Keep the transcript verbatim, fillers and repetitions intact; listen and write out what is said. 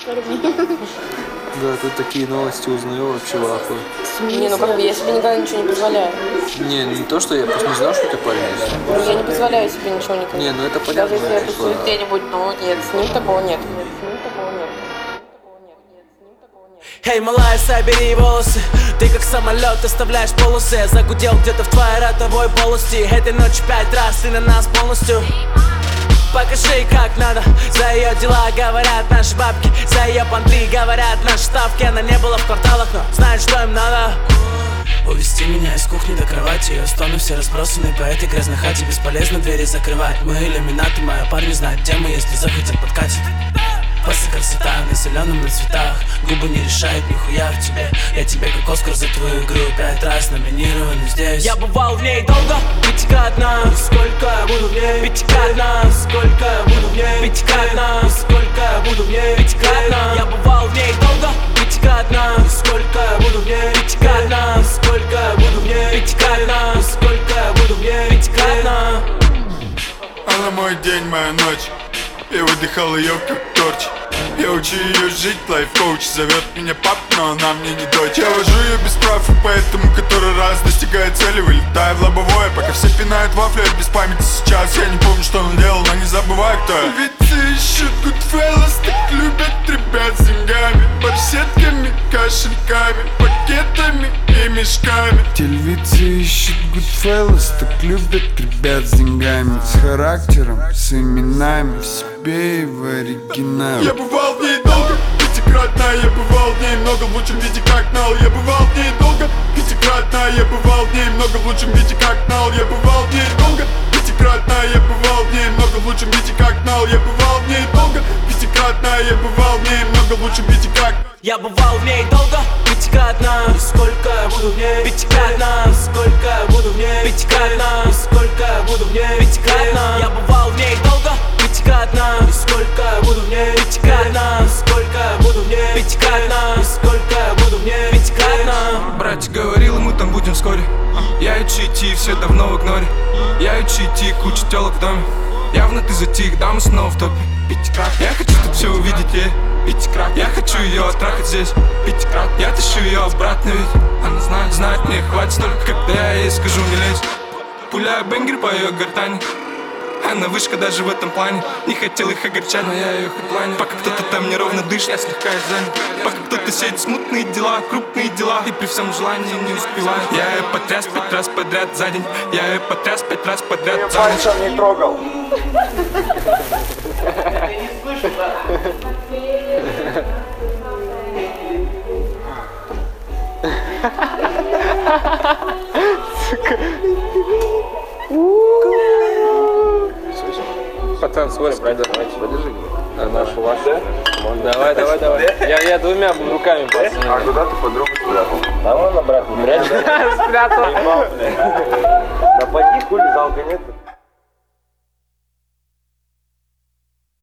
Да, тут такие новости узнаю вообще в ахуе. Не, ну как бы я себе никогда ничего не позволяю. Не, не то, что я просто не знал, что у тебя парень есть. Ну, я не позволяю себе ничего никогда. Не, ну это понятно. Даже если я тусую где-нибудь, ну нет, с ним такого нет. Нет, с ним такого нет. Эй, малая, собери волосы. Ты как самолет оставляешь полосы. Загудел где-то в твоей ротовой полости. Этой ночью пять раз ты на нас полностью. Покажи, как надо. За ее дела говорят наши бабки. За ее понты говорят наши ставки. Она не была в кварталах, но знает, что им надо. Увести меня из кухни до кровати. Ее стоны все разбросаны по этой грязной хате. Бесполезно двери закрывать. Мы иллюминаты, мои парни знают, где мы, если захотят подкатить. После красота населенным на цветах. Губы не решают нихуя в тебе. Я тебе как Оскар за твою игру пять раз номинирован здесь. Я бывал в ней долго, пятикратно. Сколько я буду в ней? Пятикратно. Сколько я буду в ней? Пятикратно. Сколько я буду в ней? Пятикратно. Я бывал в ней долго, пятикратно. Сколько я буду в ней? Пятикратно. Сколько я буду в ней? Пятикратно. Сколько я буду в ней? Пятикратно. Она мой день, моя ночь. Я выдыхал ее как торч. Я учу ее жить, лайф-коуч. Зовет меня пап, но она мне не дочь. Я вожу ее без прав, и поэтому который раз достигает цели, вылетая в лобовое. Пока все пинают вафли, я без памяти сейчас. Я не помню, что он делал, но не забывай, кто я. Ведь ищут Goodfellas, так любят ребят с деньгами, барсетками, кошельками, пакетами и мешками. Телевизы ищут Goodfellas, так любят ребят с деньгами, с характером, с именами, в себе и в оригинале. Я бывал в ней долго, пятикратно. Я бывал в ней много в лучшем виде, как нал. Я бывал в ней долго, пятикратно. Я бывал в ней много в лучшем виде, как нал. Я бывал в ней долго, пятикратно. Я бывал в ней много в лучшем виде, как нал. Я бывал в ней долго, пятикратно. Я бывал в ней много в лучшем виде, как. Я бывал в ней долго, пятикратно. И сколько я буду в ней? Пятикратно. И сколько я буду в ней? Пятикратно. И сколько я буду в ней? Пятикратно. Я бывал в ней долго, пятикратно. И сколько я буду в ней? Пятикратно. И сколько я буду в ней? Пятикратно. И сколько я буду в ней? Пятикратно. Братик говорил, и мы там будем вскоре. Я и Чити, все давно в игноре. Я и Чити, куча телок в доме. Явно ты затих, да мы снова в топе. Пятикрат, я хочу тут все увидеть, ей. Пятикрат, я хочу ее оттрахать здесь. Пятикрат, я тащу ее обратно, ведь она знает, знает, мне хватит столько, когда я ей скажу не лезь. Пуляю бенгер по ее гортани. Она вышка даже в этом плане. Не хотел их огорчать, но я ее хедлайнер. Пока кто-то там неровно дышит, я слегка занят. Пока кто-то сеет смутные дела, крупные дела, и при всем желании не успеваю. Я ее потряс пять раз подряд за день. Я ее потряс пять раз подряд за ночь. Я пальцем не трогал. Пацан, свой пройдет. Подержи. Нашу вашу. Давай, давай, давай. Я, я двумя руками пацан. А куда ты подругу спрятал? Да вон обратно. Спрятал. Да поди, хули, залка нет.